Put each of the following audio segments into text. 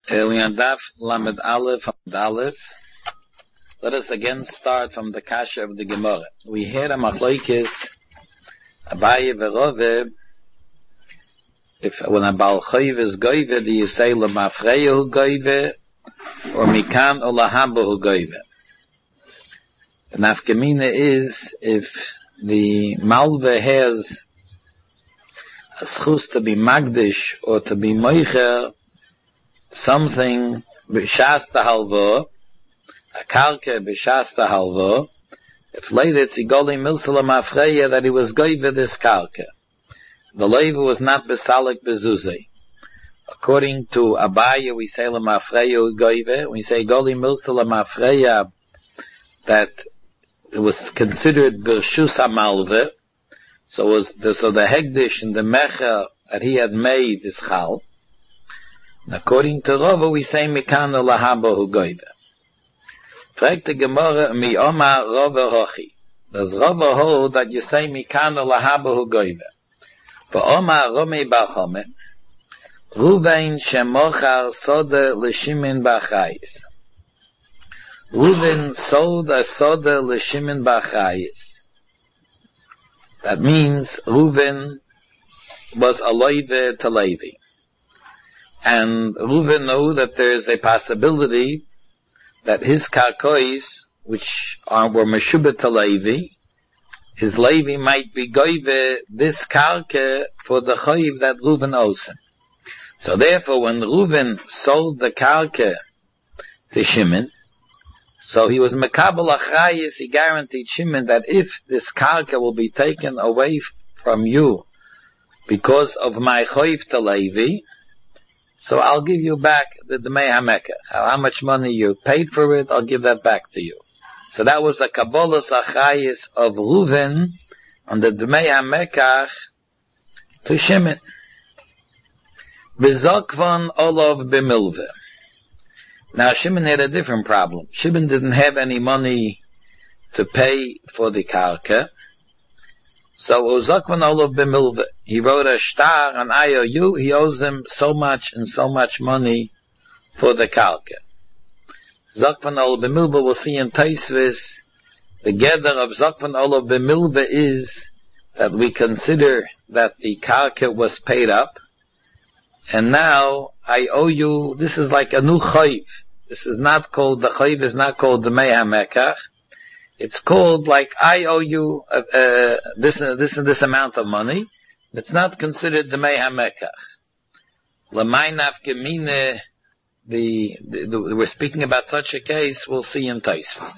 We are Daf Lamed Aleph Amud Aleph. Let us again start from the Kasha of the Gemara. We hear a Machlokes Abaye v'Rove. If when a Baal Chayv is goyve, do you say L'mafreya hu goyve or Mikan or Lahaba hu goyve? The nafkamina is if the Malve has a schus to be Magdish or to be Moicher, something b'shasta halva, a karka b'shasta halva, if later it's igoli milsala mafreya that he was goyve this karka. The leiva was not besalik bezuzay. According to Abaye, we say la mafreya goyve. We say goli milsala mafreya that it was considered b'shus hamalve. So the hegdish and the mecha that he had made is chal. According to Rava, we say Mikan Lahaba hu goyve. Fragt the Gemara, Mi Oma Rava Hochi. Does Rava hold that you say Mikan Lahaba hu goyve? For Oma Rome Bachome, Ruvain Shemochar Soda L'Shimin Bachayis. Ruvain sold a Soda L'Shimin Bachayis. That means Ruvain was a loive to Levi. And Reuven knew that there is a possibility that his karkois, which were meshubah to Levi, his Levi might be goyve this karke for the chayiv that Reuven owes him. So therefore, when Reuven sold the karke to Shimon, so he was mekabel achrayis, he guaranteed Shimon that if this karke will be taken away from you because of my chayiv to Levi, so I'll give you back the Dmei HaMekach. How much money you paid for it, I'll give that back to you. So that was the Kabbalah Achayis of Reuven on the Dmei HaMekach to Shimon. V'zokvan olav b'milve. Now Shimon had a different problem. Shimon didn't have any money to pay for the karka. So Uzakvan olav b'milve. He wrote a shtar, an IOU, he owes him so much and so much money for the karka. Zakvan olav b'milve, we'll see in Taisvis, the gather of Zakvan olav b'milve is that we consider that the karka was paid up, and now I owe you, this is like a new chayv. This is not called, the chayv is not called the Dmei HaMekach. It's called like I owe you this amount of money. It's not considered Dmei HaMekach. L'may nafkamine, we're speaking about such a case, we'll see in Taisvis.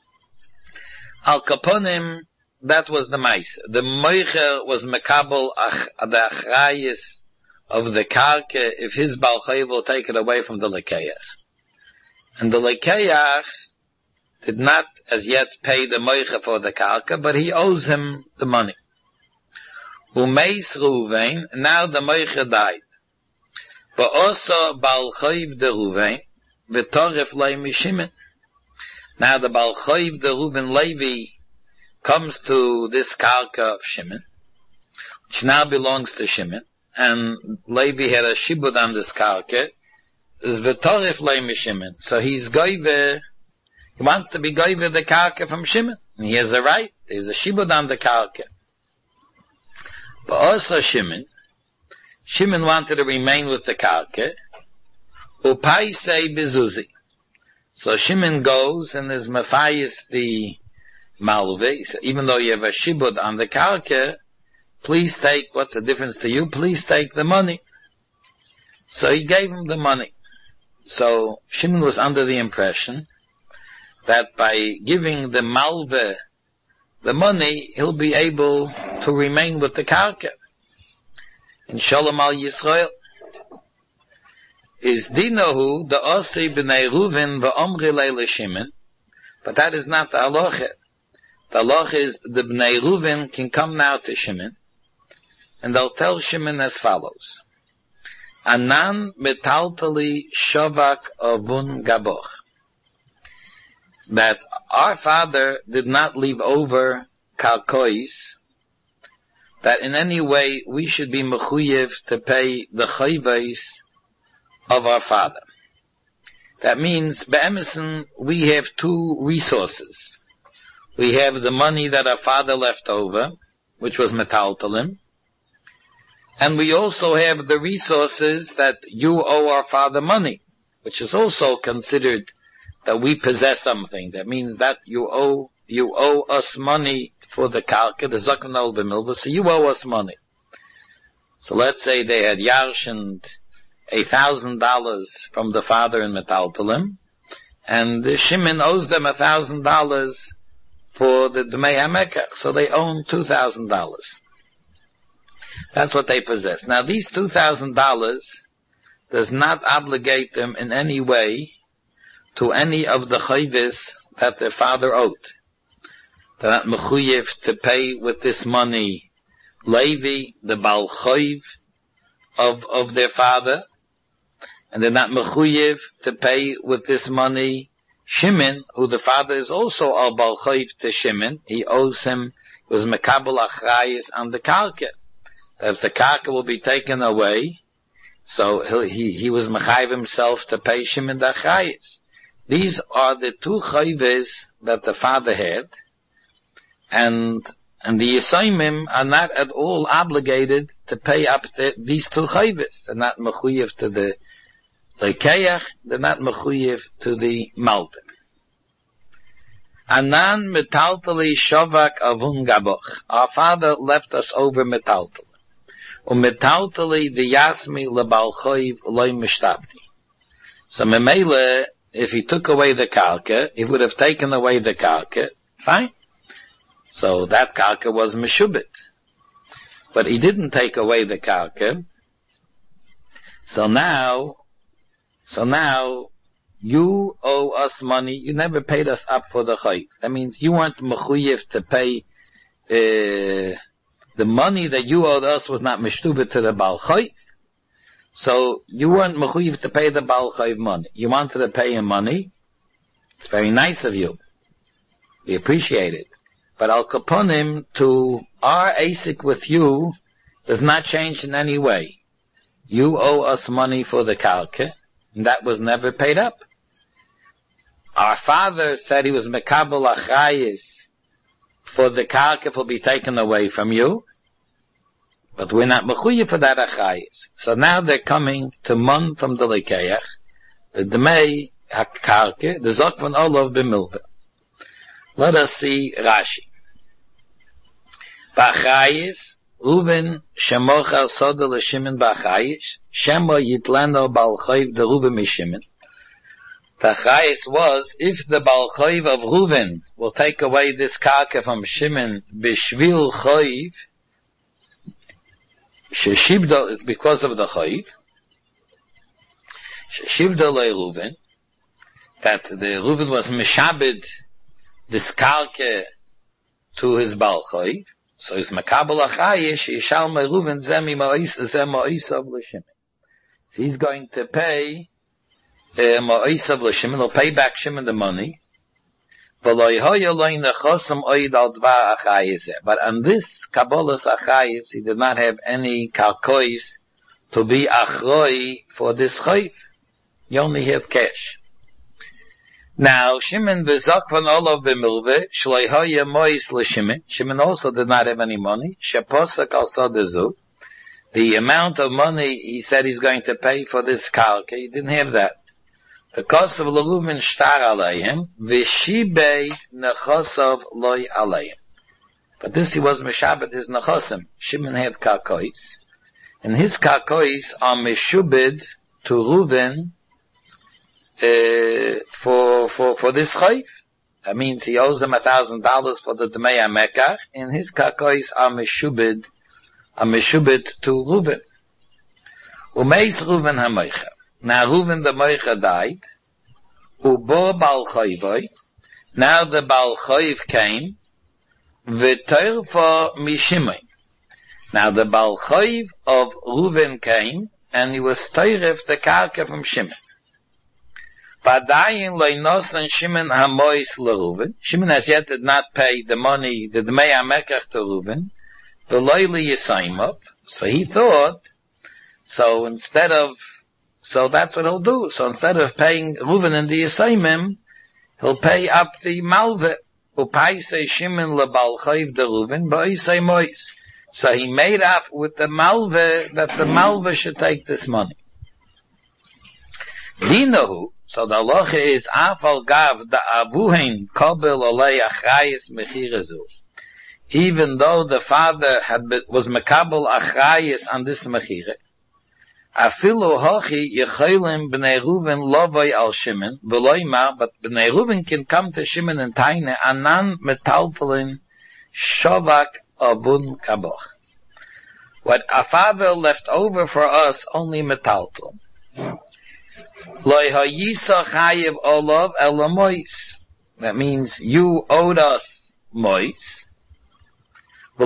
Al Kaponim, that was the Maisa. The Moicher was mekabel the achrayis of the karke if his Baal Chayv will take it away from the Lekeyach. And the Lekeyach did not as yet pay the Moicher for the karka, but he owes him the money. Umeis Ruvain, now the Moicher died. But also Baal Chayv de Ruvain, v'toref lei mishimen. Now the Baal Chayv de Reuven Levi comes to this karka of Shimon, which now belongs to Shimon, and Levi had a shibud on this karka, is v'toref lei mishimen. So he's goyve, he wants to be goyve the karka from Shimon. And he has a right, there's a shibud on the karka. But also Shimon wanted to remain with the karka. Upaisei bezuzi. So Shimon goes and is mafayis the malve. So even though you have a shibud on the karka, please take, what's the difference to you? Please take the money. So he gave him the money. So Shimon was under the impression that by giving the malve the money, he'll be able to remain with the karka. In Shalom al Yisrael, is dinahu the osei b'nei Reuven v'omri leile Shimon, but that is not the halacha. The halacha is the b'nei Reuven can come now to Shimon, and they'll tell Shimon as follows: Anan metaltali shavak avun gaboch. That our father did not leave over karkois, that in any way we should be mechuyev to pay the chayvais of our father. That means, be'emison, we have two resources. We have the money that our father left over, which was metaltalim, and we also have the resources that you owe our father money, which is also considered that we possess something. That means that you owe us money for the karka, the zakon al b'milva, so you owe us money. So let's say they had yarshened $1,000 from the father in metaltalim, and the Shimon owes them $1,000 for the Dmei HaMekach, so they own $2,000. That's what they possess. Now these $2,000 does not obligate them in any way to any of the chayvis that their father owed. They're not mechuyev to pay with this money Levi, the Baal Chayv of their father, and they're not mechuyev to pay with this money Shimon, who the father is also al Baal Chayv to Shimon. He owes him, it was mekabel achrayis on the karka. If the karka will be taken away, so he was mechayiv himself to pay Shimon the achrayis. These are the two chayves that the father had, and the Yisayimim are not at all obligated to pay up these two chayves. They're not mechuyev to the Lekeach, they're not mechuyev to the Malta. Anan metaltali shavak avun gaboch. Our father left us over metaltali. Metaltali the yasmi lebal choiv loy mishtabdi. So memele, if he took away the karka, he would have taken away the karka, fine. So that karka was meshubit. But he didn't take away the karka. So now, you owe us money. You never paid us up for the chayv. That means you weren't mechuyev to pay, the money that you owed us was not mishtubit to the Baal Chayv. So you weren't mechuyev to pay the Baal Chayv money. You wanted to pay him money. It's very nice of you. We appreciate it. But al kaponim, to our asik with you does not change in any way. You owe us money for the karka, and that was never paid up. Our father said he was mekabel achrayis for the karka will be taken away from you, but we're not mechuyev for that achrayis. So now they're coming to mon from the lekeach, the dmei hakarka, the zokvan olav b'milva. Let us see Rashi. B'achrayis, Reuven shemochal soda l'Shimon b'achrayis, shemo yitlano Baal Chayv de Reuven mishimon. The achrayis was, if the Baal Chayv of Reuven will take away this karka from Shimon b'shvil Chayv, sheshibdo is because of the Chayv, sheshibdo le Reuven, that the Reuven was mishabed this karka to his Baal Chayv, so his makabel achayish yishal meruven zemi ma'isav l'Shimon. So he's going to pay ma'isav l'Shimon. He'll pay back Shimon the money. But on this kabbalas achayis, he did not have any karkois to be achroi for this chayv. He only had cash. Now, Shimon v'zakvan olav b'milveh, shleihoya mois l'Shimon. Shimon also did not have any money. Sheposak al sodezu. The amount of money he said he's going to pay for this karka, he didn't have that. Because of l'Reuven shtar alayhim, v'shibei nechosav loy alayhim. But this he was meshabed his nechosim. Shimon had karkois, and his karkois are meshubed to Reuven, for this chayv. That means he owes him $1,000 for the Dmei HaMekach, and his karkois are meshubed to Reuven. Umeis Reuven HaMoicha. Now Reuven the Moicha died. Ubo Baal Chayvoi. Now the Baal Chayv came. V'toirfo Mishimon. Now the Baal Chayv of Reuven came, and he was toiref the karka from Shimon. Badayin leinosan Shimon hamois leReuven. Shimon as yet did not pay the money, the Dmei HaMekach to Reuven. The loyli yisaimov. So he thought, so instead of So that's what he'll do. So instead of paying Reuven and the Yisayimim, he'll pay up the Malve. Upaisei Shimon lebal chayv de Reuven, ba'isei mois. So he made up with the Malve that the Malve should take this money. Dinahu, so the halacha is afal gav da avuhin kabel olei achrayis mechirezu. Even though the father was mekabel achrayis on this mechire, afilu hachi yecholim bnei Reuven lovoi al Shimon v'loimar, but bnei Reuven can come to Shimon and Taina anan metaltalin shovak avun kaboch. What our father left over for us only metaltal. That means you owed us mois. So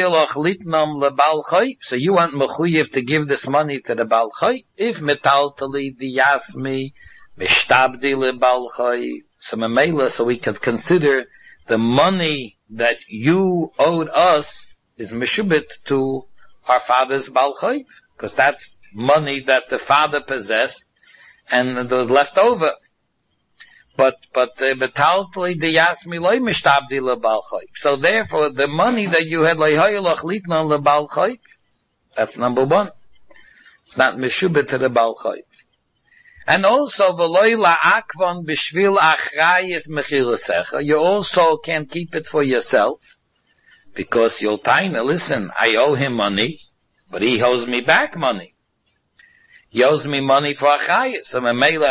you want mechuyev to give this money to the Baal Chai? If metaltali diyasmi mishtabdi lebal Chai, so we could consider the money that you owed us is meshubit to our father's Baal Chai, because that's money that the father possessed and the left over. But betaltli diyasmi loy mishtabdi lebal chayk. So therefore, the money that you had loyhoyelach litna lebal chayk, that's number one. It's not meshubet to the bal chayk. And also v'loy la'akvon b'shvil achrayis mechirusecha. You also can't keep it for yourself, because you'll taina, listen, I owe him money, but he owes me back money. He owes me money for achayis. So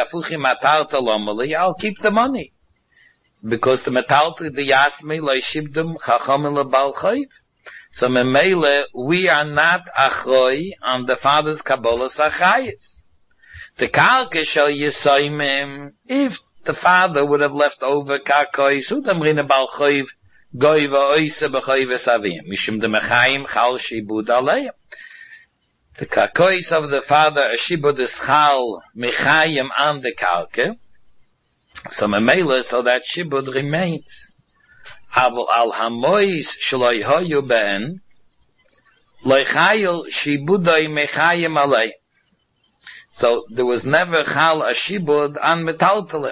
I'll keep the money. Because the metalta the yasmi leishibdum chachamim lebal chayv. So we are not achoy on the father's kabbalas achayis. The kalke shall yisayimim, if the father would have left over karkoi, sudam rina bal chayv goiva oise b'chayv esavim. Mishum de mechayim chal shibud aleim. The karkois of the father, a shibud is chal mechayim on the kalke, so memela, so that shibud remains. Aval al hamois shloi hoyu ben, loichayil shibudai mechayim alei. So there was never chal a shibud on metaltalim.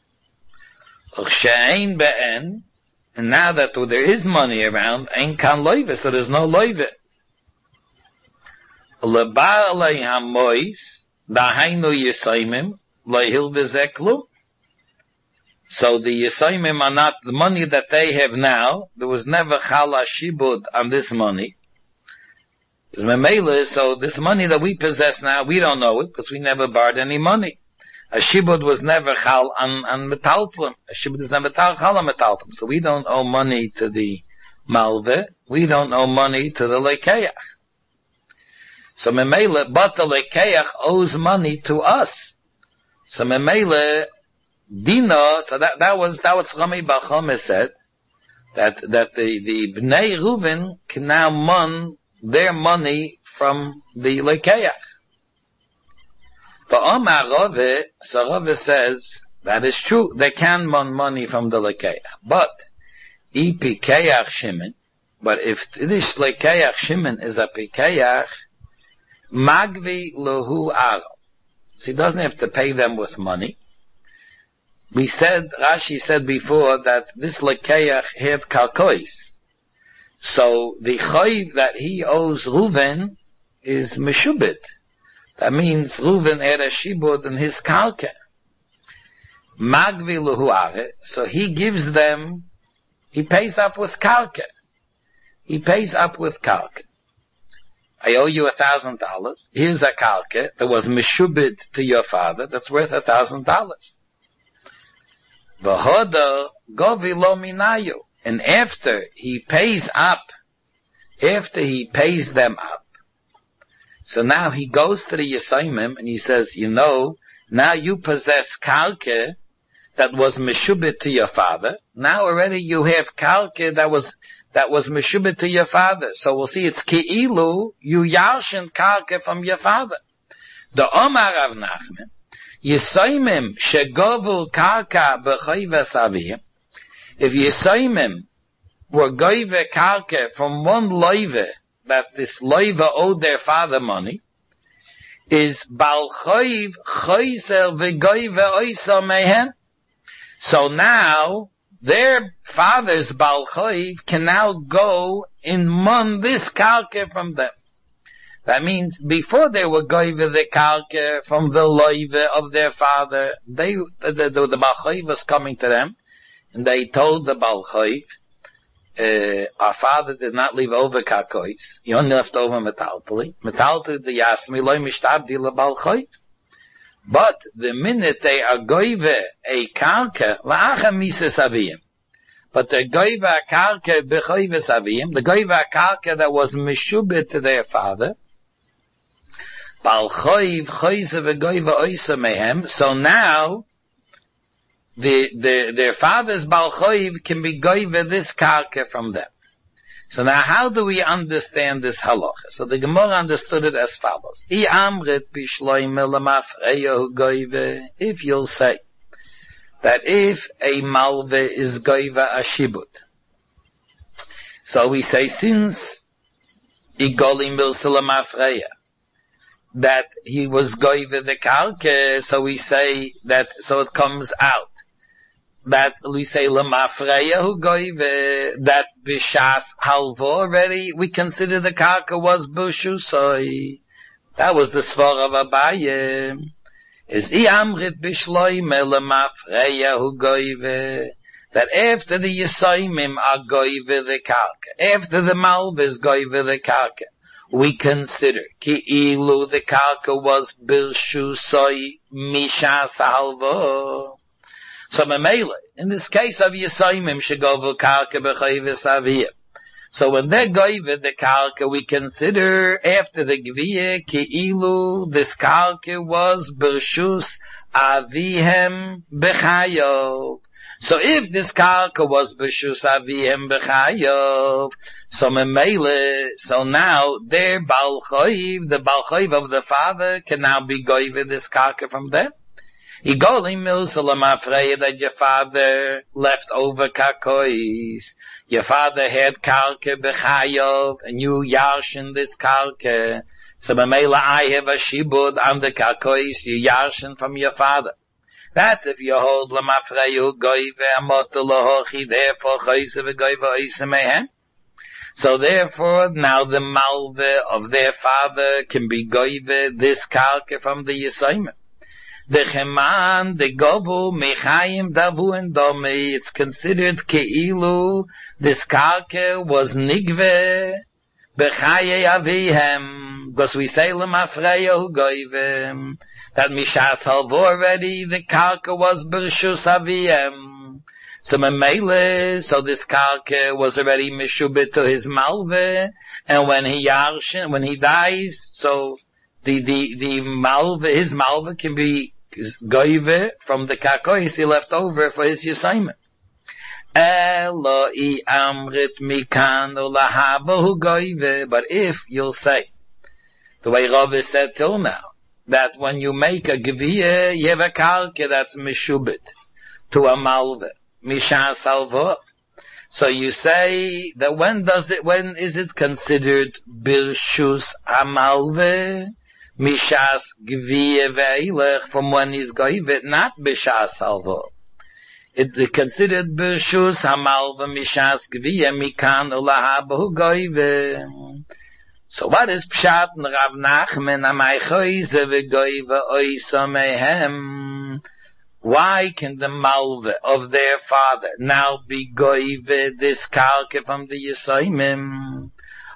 She'ein ben, and now that there is money around, ein kan loive, so there's no loive. Leba'alei hamois, dahainu yisayimim, le'hil v'zeklu. So the yisayimim are not the money that they have now. There was never chala shibud on this money. So this money that we possess now, we don't know it, because we never borrowed any money. A shibud was never chal on metaltlim. A shibud is never chal on metaltlim. So we don't owe money to the malve. We don't owe money to the lekeach. So memele, but the lekeach owes money to us. So memele, dina, so that was Rami Bar Chama said, that the Bnei Reuven can now mon their money from the lekeach. The Omar Rave, so Rave says, that is true, they can mon money from the lekeach. But, pikeach Shimon, but if this lekeach Shimon is a pikeach, magvi lohu aro. So he doesn't have to pay them with money. Rashi said before that this lekeach had kalkois. So the chayv that he owes Reuven is meshubit. That means Reuven had a shibud in his kalke. Magvi lohu are. So he gives them, he pays up with kalke. He pays up with kalke. I owe you $1,000. Here's a kalke that was meshubit to your father. That's worth $1,000. V'hoda govi lo minayu. And after he pays them up, so now he goes to the Yisayimim and he says, now you possess kalke that was meshubit to your father. Now already you have kalke that was meshubit to your father. So we'll see it's ki'ilu, you yarshin kalke from your father. The Omar Rav Nachman, Yisayimim shegovu kalka b'chayves avim. If Yisayimim were goive kalke from one loive, that this loive owed their father money, is Bal Choiv Choiser V'Goive Oisa Mehen. So now, their father's Bal Choiv can now go and mon this kalke from them. That means, before they were goive the kalke from the loive of their father, the Bal Choiv was coming to them, and they told the Bal Choiv, our father did not leave over kakois. He only left over metaltali. Metaltali the yasmi loy mishtabdi le Bal Choiv. But the minute they are goive a kalke, la'acha mises aviyim. But the goive a kalke b'choives aviyim, the goive a kalke that was meshubit to their father, Bal Choiv choize v'goive oisa mehem. So now, their father's Bal Choiv can be goive this kalke from them. So now how do we understand this halacha? So the Gemara understood it as follows. If you'll say that if a malve is goive a shibut, so we say since igolim milsalamafreya, that he was goive the kalke, so we say that, so it comes out that we say lemafreya who goive that bishas halvo already we consider the kalke was bushusoi. That was the svar of Abaye. Is iamrit bishloime lemafreya who goive that after the yisoimim are goive the kalke, after the malv is goive the kalke, we consider ki ilu the kalke was bishusoi mishas halvo. So Mamela, in this case of Yisoimim, shegovu kalke b'choives aviyah. So when they're goive the kalke, we consider after the gviyah, ki'ilu, this kalke was b'rshus avihem b'chayov. So if this kalke was b'rshus avihem b'chayov, so Mamela, so now their Bal Choiv, the Bal Choiv of the father, can now be goive this kalke from them. Igolim milsalamafreya that your father left over kakois. Your father had kalke b'chayov, and you yarshin this kalke. So b'meila I have a shibud on the kakois, you yarshin from your father. That's if you hold lamafreya goive amotu lohochi, therefore choyse v'goive oise mehen. So therefore, now the malve of their father can be goive this kalke from the yisoimim. The cheman, the govu, mechayim, davu, and dome, it's considered keilu, this kalke was nigve, bechaye avihem, because we say lemafreya hu goivim, that mishas halvo already, the kalke was bershus avihem. So memele, so this kalke was already mishubit to his malve, and when he yarshin, when he dies, so the malve, his malve can be goive from the kakois he left over for his assignment. Eloi amrit mikan ulahabahu goive. But if you'll say, the way Rav said till now, that when you make a geviyah, you have a kalke that's mishubit to a malve, mishas halvo. So you say that when is it considered birshus amalve? Mishas gviyeh ve'ilech, from when he's goivet, not b'shas halvo. It's considered b'shus hamalva mishas gviyeh mikan ulahabahu goive. So what is pshat in Rav Nachman amay choyze v'goive oisa mehem? Why can the malve of their father now be goive this kalke from the yisoimim?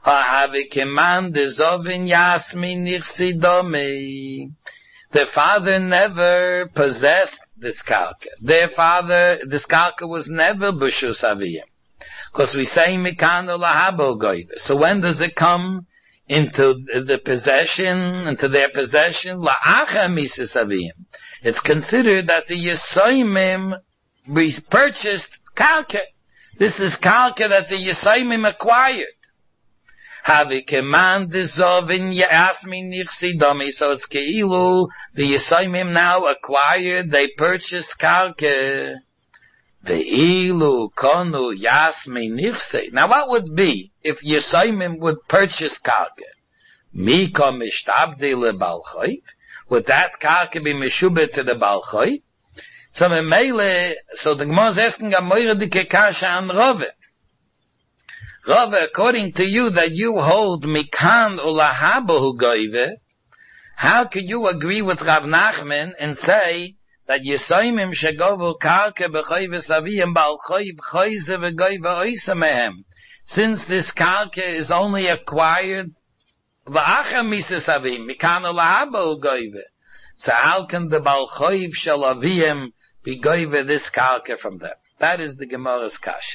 The father never possessed this kalke. Their father, this kalke was never b'shus aviyim. Because we say mikano lahabo goive. So when does it come into the possession, into their possession? La'acha mises aviyim. It's considered that the yisoimim purchased kalke. This is kalke that the yisoimim acquired. Have command dissolving Yasmin Nirsidami, so it's Keilu, the Yisoimim now acquired, they purchased Kalke. The Ilu Konu Yasmin Nirse. Now what would be if Yisoimim would purchase Kalke? Mika mishtabdi lebal chayv. Would that karka be meshubet to the bal chayv? So the Gemara is asking a moire dike kasha an Rave. Rave, according to you that you hold mikan ulahabahu goive, how can you agree with Rav Nachman and say that Yisoimim shegovu karka b'chayves aviyim bal chayv chayze v'goive oisa mehem? Since this karka is only acquired v'acha mises avim, mikan ulahabahu goive. So how can the bal chayv shel aviyim be goive this karka from them? That is the Gemara's kasha.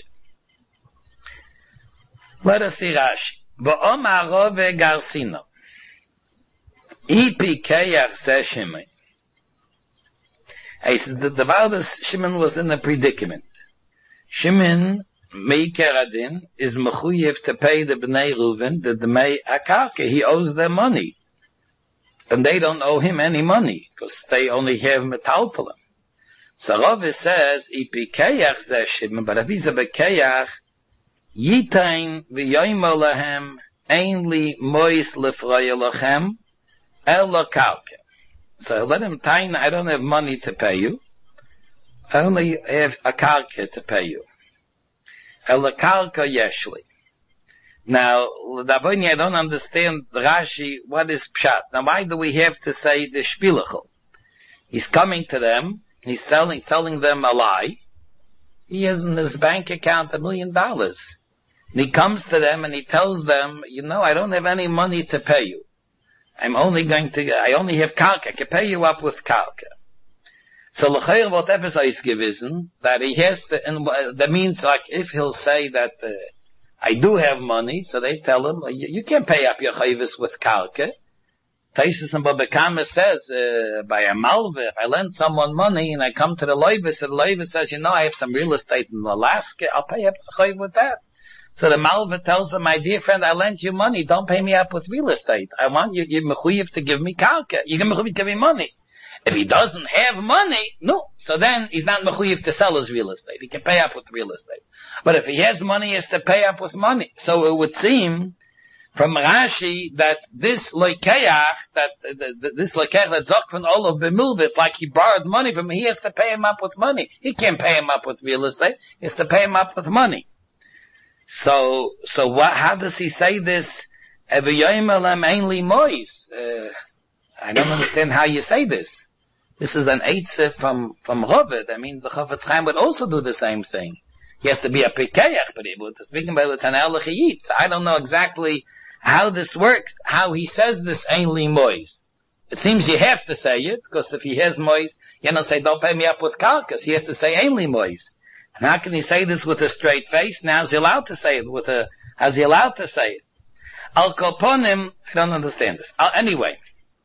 Let us see Rashi. Ba'omar Rove Garsino. Ipi Keyach says Shimon. He said that the Valdas Shimon was in a predicament. Shimon Meiker Adin is mechuyev to pay the Bnei Reuven the Mei Akarka. He owes them money. And they don't owe him any money, because they only have metaltalim. So Rove says, Ipi Keyach says Shimon, but if he's a Bekeyach, Yitain v'yoymo lahem ainli mois lefroya lachem ela kalke. So let him tain, I don't have money to pay you. I only have a kalke to pay you. Ela kalke yeshli. Now, Davoni, I don't understand Rashi, what is pshat? Now why do we have to say the shpilachel? He's coming to them, he's telling them a lie. He has in his bank account $1 million. And he comes to them and he tells them, I don't have any money to pay you. I only have kalka. I can pay you up with kalka. So l'chayr whatever is given, that he has to, and that means like if he'll say that, I do have money, so they tell him, you can't pay up your chayvis with kalka. Taisus and Baba Kama says, by a malva, if I lend someone money and I come to the loivis, and the loivis says, I have some real estate in Alaska, I'll pay up the chayv with that. So the malva tells him, my dear friend, I lent you money, don't pay me up with real estate. I want you, you're mechuyev to give me kalka. You're mechuyev to give me money. If he doesn't have money, no. So then he's not mechuyev to sell his real estate. He can pay up with real estate. But if he has money, he has to pay up with money. So it would seem from Rashi that this loikeach, this loikeach that zok from Olav b'milvit, like he borrowed money from him, he has to pay him up with money. He can't pay him up with real estate. He has to pay him up with money. So how does he say this? I don't understand how you say this. This is an eitzah from Rove. That means the Chafetz Chaim would also do the same thing. He has to be a pikeach, but speaking about it's an elachiyit. So I don't know exactly how this works, how he says this ainli mois. It seems you have to say it, because if he has mois, say, don't pay me up with kalkas. He has to say ainli mois. And how can he say this with a straight face? Now is he allowed to say it how's he allowed to say it? Al Koponim, I don't understand this. Anyway.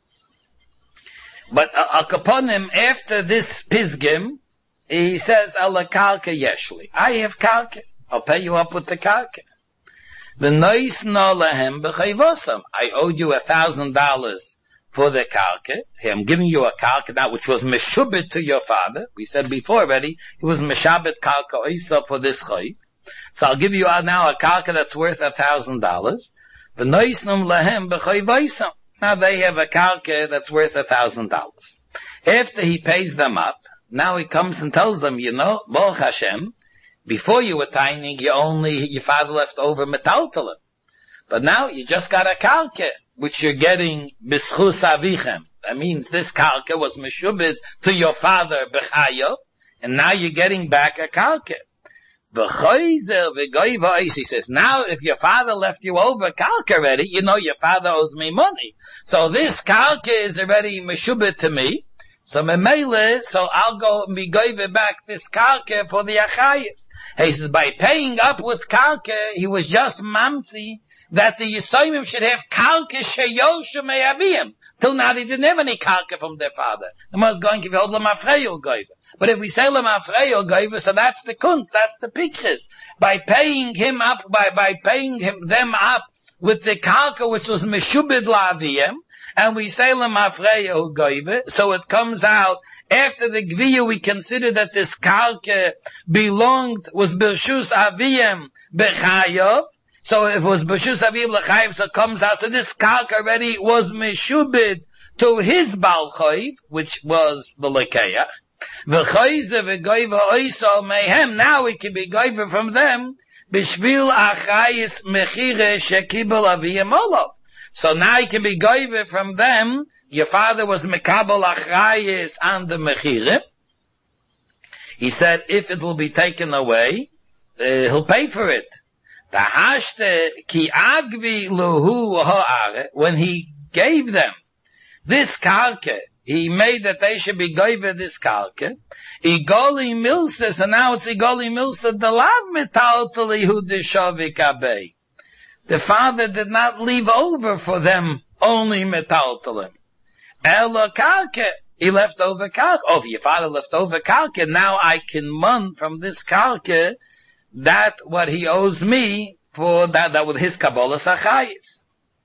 But Al Koponim, after this Pizgim, he says, Ala Kalka Yeshli. I have Kalka. I'll pay you up with the Kalka. The Nois no lahem b'chayvosam. I owed you $1,000 for the kalka. I'm giving you a kalka now, which was meshubit to your father. We said before already, it was meshabit kalka oisa for this chay. So I'll give you now a kalka that's worth $1,000. The noisnum lahem b'chayvaisam. Now they have a kalka that's worth $1,000. After he pays them up, now he comes and tells them, Baruch Hashem, before you were tiny, your father left over metaltalim. But now you just got a kalka, which you're getting b'schus avichem. That means this kalka was meshubit to your father b'chayo, and now you're getting back a kalka. B'choizer v'goiva, he says, now if your father left you over kalka already, your father owes me money. So this kalka is already meshubit to me. So I'll go and be goive back this kalka for the achayis. He says, by paying up with kalka, he was just mamzi that the Yisoimim should have kalka sheyoshu me'aviyim. Till now they didn't have any kalka from their father. The was going to hold lemafreyo goiva. But if we say lemafreyo goiva, so that's the kunst, that's the pikris. By paying him up, by paying them up with the kalka which was meshubid la'aviyim, and we say lemafreyo goiva, so it comes out after the gviya we consider that this kalka was birshus aviyim bechayov. So if it was B'shus Aviv L'chayiv, so it comes out, so this Karka already was Meshubid to his Baal Chayiv, which was the Lekeach. V'choyze v'goyva oiso mehem, now it can be goyva from them, b'shvil achayis mechire shekibel aviyem olav. So now it can be goyva from them, your father was mekabel achayis on the mechire. He said, if it will be taken away, he'll pay for it. V'hashte ki agvi luhu ha'are, when he gave them this karke, he made that they should be goyve this karke. Igoli milsa, so now it's Igoli milsa, the lav metaltali hu deshavik abei. The father did not leave over for them only metaltalim. Ela karke, he left over karke. Oh, if your father left over karke, now I can mun from this karke that what he owes me for that was his Kabbalah Sachayis.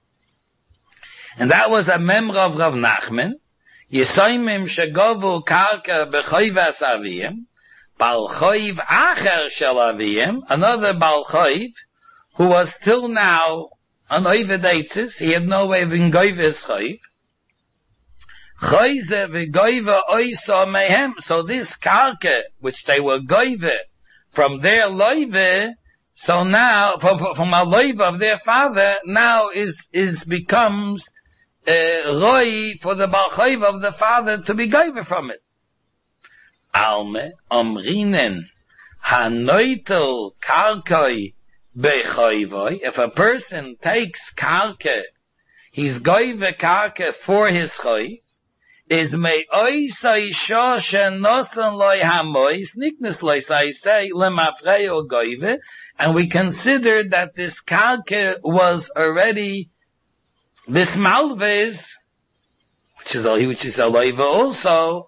And that was a memra of Rav Nachman. Yesoimim shegovu karka b'choivas aviyim, bal choiv acher shel aviyim, another bal choiv, who was till now an oived eitzis, he had no way of goiv his choiv. Choize v'goiva oiso mehem, so this karka, which they were goive from their loive, so now, from a loive of their father, now becomes roi for the balchayv of the father to be goyve from it. Alme omrinen hanoitel karkoi bechayvoi. If a person takes karke, he's goyve karke for his chayv, is mei oisai shoshen nosan loy hamois niknes loy. So I say lemafrei goyve, and we consider that this karke was already this malvez, which is a loiva also,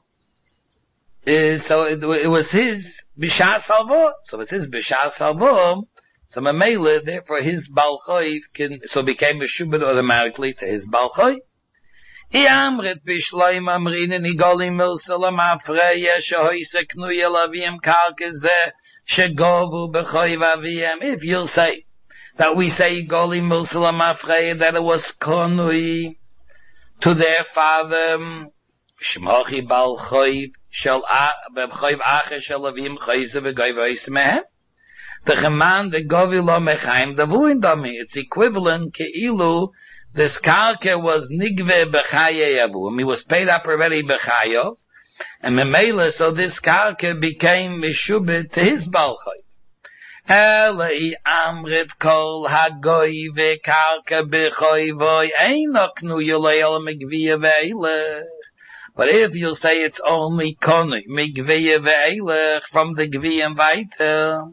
so it was his bishas halvah. So it's his bishas halvah. So mamela, therefore his balchoiv became meshubed automatically to his balchoiv. Iamrit bishloim amrinen igolim milsalam afreya shehoise knuya laviyem karkezeh shegovu bechoiv aviyem. If you'll say that we say Goli Milsalam Afrei, that it was Konui to their father, Shmochi Bal Choiv, Shel Choiv Acher Shel Avim Choize V'Goiv Oismehem. The Cheman, the Govi Lo Mechaim, the Vuindami, it's equivalent, Keilu, this Karke was Nigve Bechaye Avum, he was paid up already Bechayov, and Memela, so this Karke became Meshubit to his Bal Choiv. Elei amrit kol hagoy vekarka bechoyvoy einoknu yolei migviya ve'elech. But if you say it's only konu migviya ve'elech from the gviyam weiter,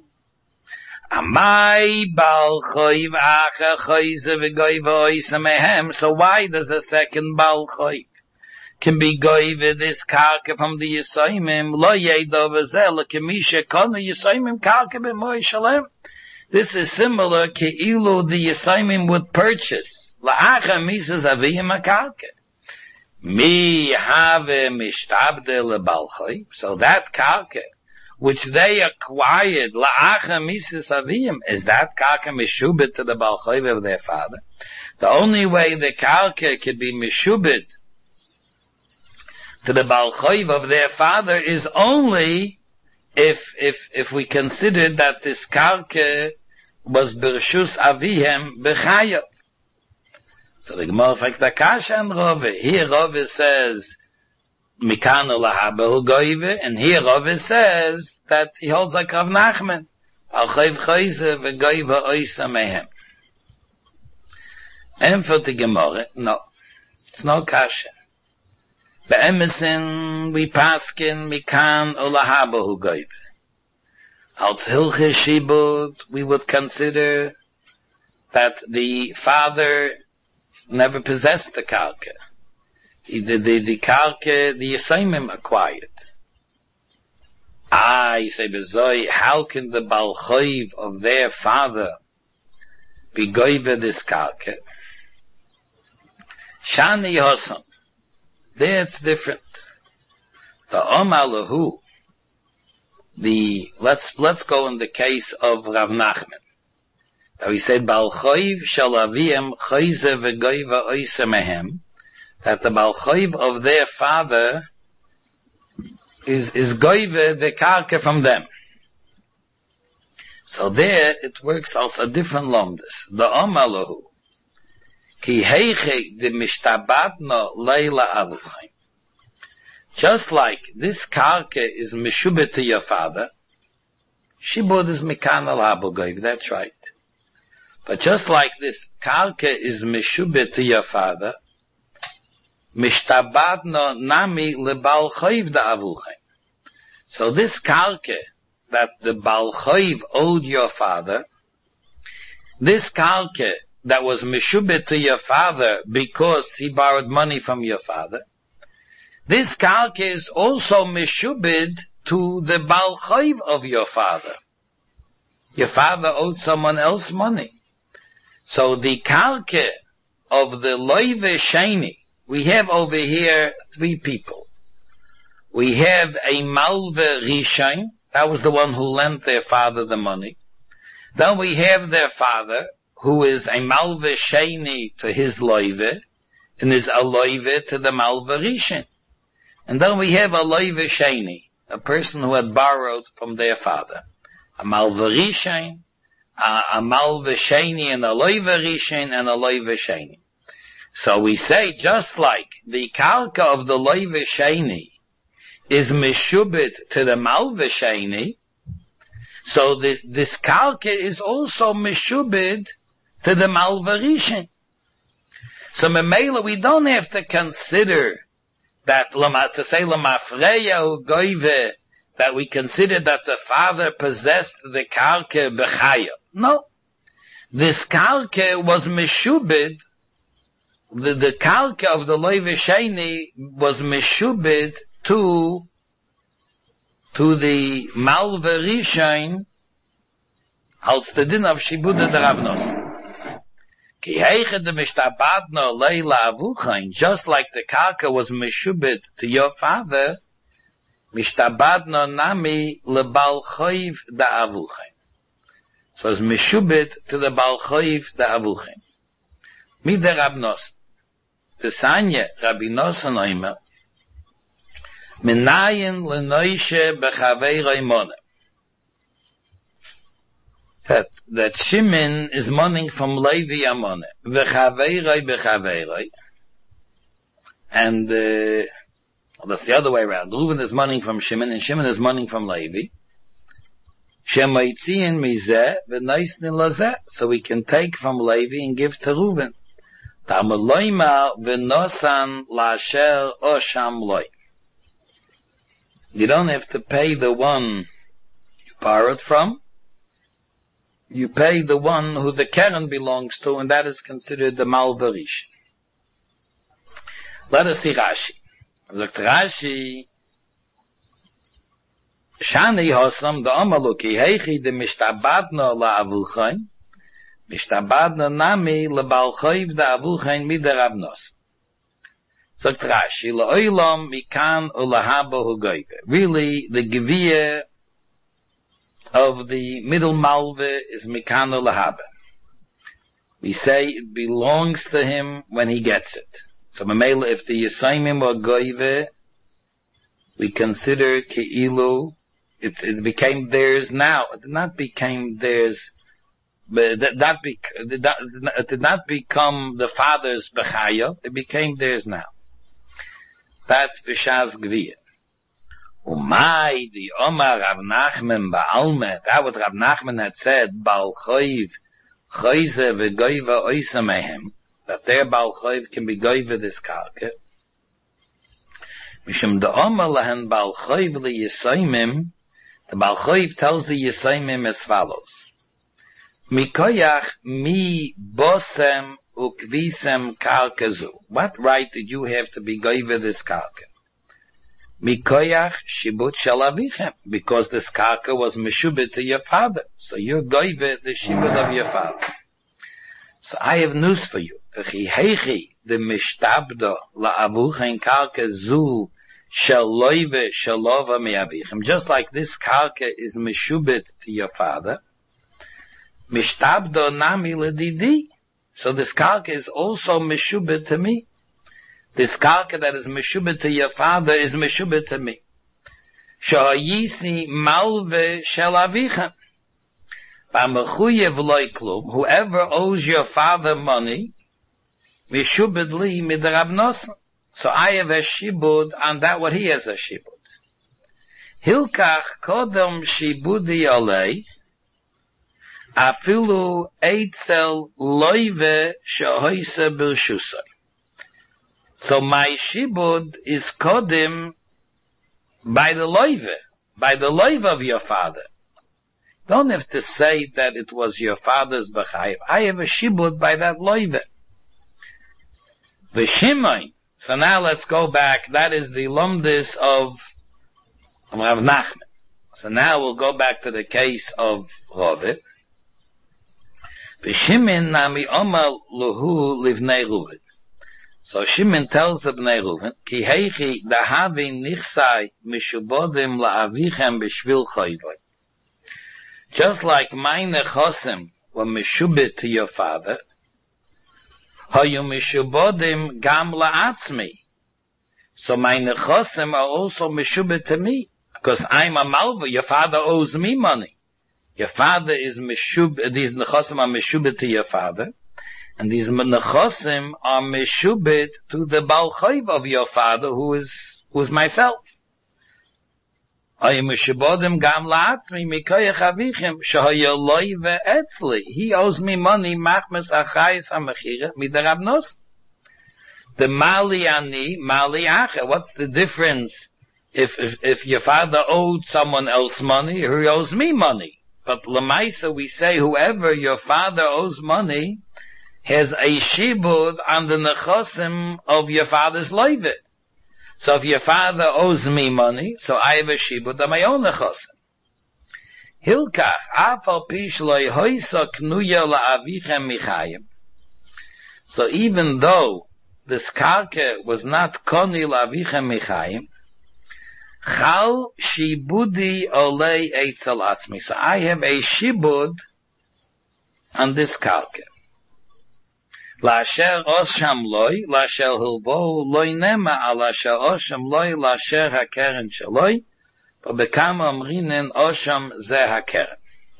amai bal choyv acha choyze v'goyvoy samehem. So why does a second bal choyv can be goyve this karka from the Yisayimim, lo yedo v'zel, kemisha konu Yisayimim karka b'moy shalem. This is similar to ilu the Yisayimim would purchase, la'acha misas aviyim karka. Mi have mishtabde lebalchoy. So that karka, which they acquired, la'acha misas aviyim, is that karka mishubit to the balchoy of their father. The only way the karka could be mishubit to the balchoiv of their father is only if we consider that this karke was bershus avihem bechayov. So the Gemara faked the kasha and Rove. Here Rove says mikanu lahabehu goive, and here Rove says that he holds like Rav Nachman. Balchoiv choyze v'goive oisa mehem. And for the Gemara, no, it's no kasha. Be'emesin, we paskin, mikan, olahabahu goyve. Als hilche shibud, we would consider that the father never possessed the karka. The karka, the Yisayimim acquired. You say, bezoi, how can the balchoiv of their father be goyve this karka? Shani Hosan. There it's different. The Omalahu, let's go in the case of Rav Nachman. So he said, Bal Choiv shall aviem choize v'goiva oise mehem, that the Bal Choiv of their father is goive the karka from them. So there it works as a different lomdus. The Omalahu, ki heiche de mishtabadno leila avuchim. Just like this karka is mishubet to your father, shibud is mikan al habogoiv, that's right. But just like this karka is mishubet to your father, mishtabadno nami lebal choiv da avuchim. So this karka that the Bal Choiv owed your father, this karka that was mishubet to your father because he borrowed money from your father, this karka is also mishubed to the Bal Choiv of your father. Your father owed someone else money. So the karka of the Loive Sheni, we have over here three people. We have a Malve Rishon, that was the one who lent their father the money. Then we have their father, who is a Malve Sheni to his Loive, and is a Loive to the Malve Rishon. And then we have a Loive Sheni, a person who had borrowed from their father. A Malve Rishon, a Malve Sheni, and a Loive Rishon, and a Loive Sheni. So we say, just like the karka of the Loive Sheni is mishubit to the Malve Sheni, so this karka is also mishubit to the Malve Rishon. So memela, we don't have to consider that to say lemafreya goive, that we consider that the father possessed the karka b'chaya. No, this karka was mishubit. The karka of the Loive Sheni was mishubit to the Malve Rishon als the din of Shibuda the Ravnos. Ki heiche de mishtabadno leila avuchain, just like the karka was mishubit to your father, mishtabadno nami lebal choiv da avuchain. So it's mishubit to the Bal Choiv da avuchain. Mi de Ravnos. The Sanya Rabbi Nosson Oimer, Menayin lenoishe bechaveiroi moneh. That Shimon is mourning from Levi Amoneh, vechaveiroi bechaveiroi, and that's the other way around. Reuven is mourning from Shimon, and Shimon is mourning from Levi. Shemoitziin mizeh v'noisnin lazeh, so we can take from Levi and give to Reuven. Tamaloima v'nosan la'asher osham loy. You don't have to pay the one you borrowed from. You pay the one who the keren belongs to, and that is considered the Malve Rishon. Let us see Rashi. Sagt Rashi, Shani hosam da amaluki heichi de mishtabadno la'avuchain, mishtabadno nami lebal choiv da avuchain mider Ravnos. Sagt Rashi, la'olam mikan ulahaba hu goyve. Really, the geviyah of the middle malve is mikan ulahaba. We say it belongs to him when he gets it. So memela, if the yisayimim or goyve, we consider keilu, it became theirs now. It did not become theirs, but it did not become the father's b'chayav. It became theirs now. That's b'shas gviyah. Umay the Omar Rav Nachman ba'alme. That what Rav Nachman had said, Bal Choiv choize v'goiva oisa mehem, that their Bal Choiv can be goiva this karka. Mishum the Omar lahen Bal Choiv li yisaymim. The Bal Choiv tells the yisaymim as follows: Mikoyach mi bosem ukvisem karkazu. What right did you have to be goiva this karka? Mikoyach shibut shalavichem, because this karka was meshubit to your father, so you're goiva the shibut of your father. So I have news for you. Heichi the mishtabdo la'avuchen karka zu shaloive shalova me'avichem. Just like this karka is meshubit to your father, Mishtabdo nami ledidi. So this karka is also meshubet to me. This karka that is meshubet to your father is meshubet to me. Shahayisi malve shel avichem. B'mechuyev loy klum. Whoever owes your father money, meshubet li midrabnos. So I have a shibud on that what he has a shibud. Hilkach kodem shibudi alei. Afilu eitzel loive shahoise bilshusay. So my shibud is kodim by the loive of your father. Don't have to say that it was your father's b'chayiv. I have a shibud by that loive. V'shimoin. So now let's go back. That is the lumdis of Rav Nachman. So now we'll go back to the case of Rovit. V'Shimon nami omar luhu livnei Reuven. So Shimon tells the Bnei Reuven, Ki heichi dahavi nichsai mishubodim la'avichem b'shvil chayvoi. Just like my nechosim were mishubit to your father, hayu mishubodim gam la'atzmi. So my nechosim are also mishubit to me, because I'm a malva. Your father owes me money. Your father is meshubit, these nechosim are meshubit to your father, and these nechosim are meshubit to the Baal Chayv of your father, who is myself. He owes me money, machmes achayis hamechira, midarabnos. The mali ani, mali acha. What's the difference if your father owed someone else money, he owes me money? But lemaisa we say whoever your father owes money has a shibud on the nechosim of your father's loive. So if your father owes me money, so I have a shibud on my own nechosim. Hilkach afal pishloi hoisa knuya la'avichem michayim. So even though this karka was not koni la'avichem michayim, chal shibudi olei eitzel atzmi. So I have a shibud on this karka. Lasher osham loy, lasher hilvo loy nema, alasher osham loy, lasher hakeren shaloy, ובכam omrinen osham ze hakeren.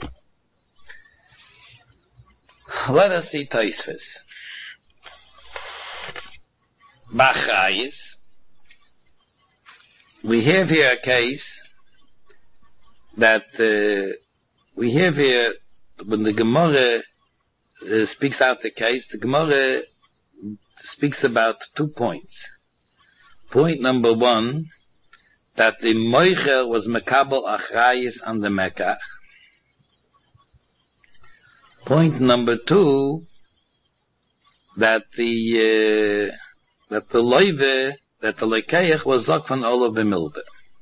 Let us see Tosfos. Bachayis. We have here a case that we have here when the Gemara speaks out the case. The Gemara speaks about 2 points. Point number 1, that the moicher was mekabel achrayis on the mekach. Point number 2, that the loive, that the lekeich was zok von olav b'milve.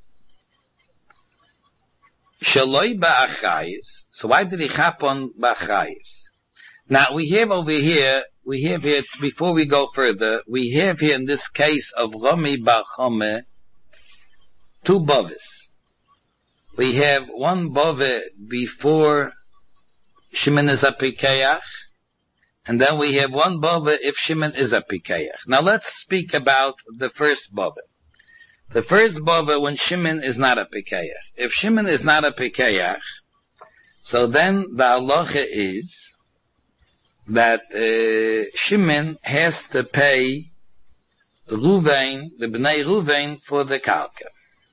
Shaloi ba'achrayis. So why did he chap on ba'achrayis? Now we have over here, before we go further, we have here in this case of Rami bar Chome, 2 boves. We have one bove before Shimon is a pikeach, and then we have one bove if Shimon is a pikeach. Now let's speak about the first bove. The first bove when Shimon is not a pikeach. If Shimon is not a pikeach, so then the halacha is that Shimon has to pay Ruvain, the Bnei Ruvain, for the karka.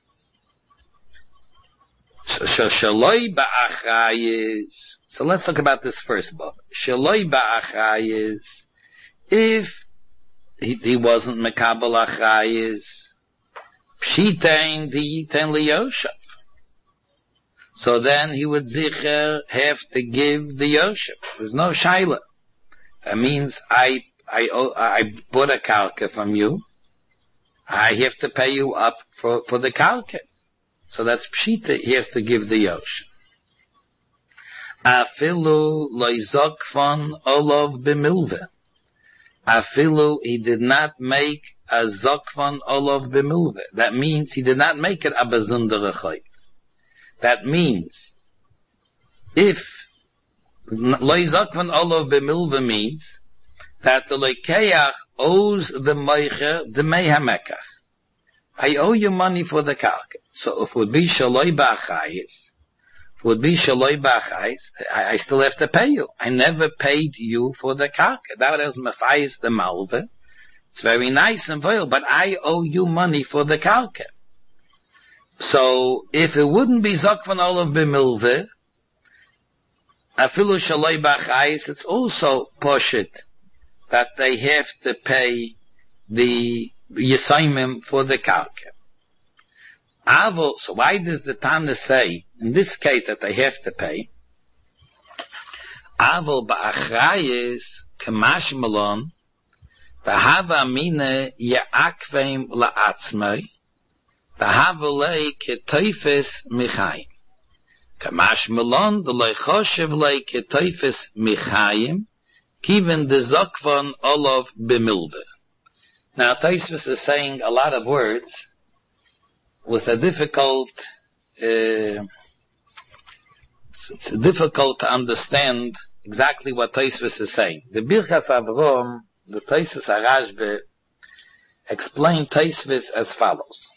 Shaloi ba'achrayis. So let's talk about this first book. Shaloi ba'achrayis. If he wasn't mekabel achrayis, pshitein diiten liyoshav. So then he would zicher have to give the yoshav. There's no shaila. That means I bought a karka from you. I have to pay you up for the karka. So that's pshita. He has to give the yosh. Afilu loizok von olav b'milve. Afilu, he did not make a zok von olav b'milve. That means he did not make it a bezundere chayv. That means if Lo zakvan olav b'milva means that the lekeach owes the moicher the mei hamekach. I owe you money for the karka. So if it would be shaloi b'achayis, I still have to pay you. I never paid you for the karka. That was mefayis the malva. It's very nice and well, but I owe you money for the karka. So if it wouldn't be zakvan olav b'milva, afilu shaloi b'achayis, it's also poshit that they have to pay the yisaimim for the karka. So why does the Tana say, in this case, that they have to pay? Avol ba'achrayis kamash malon v'hava mine ya'akveim la'atzmei v'havolei ketoifes michayim. Kamash malon d'loi choshev lei ketoifes michayim kiven de zokvan olav b'milve. Now, Tosfos is saying a lot of words with a difficult, it's difficult to understand exactly what Tosfos is saying. The Birchas Avrom, the Tosfos HaRashba, explain Tosfos as follows.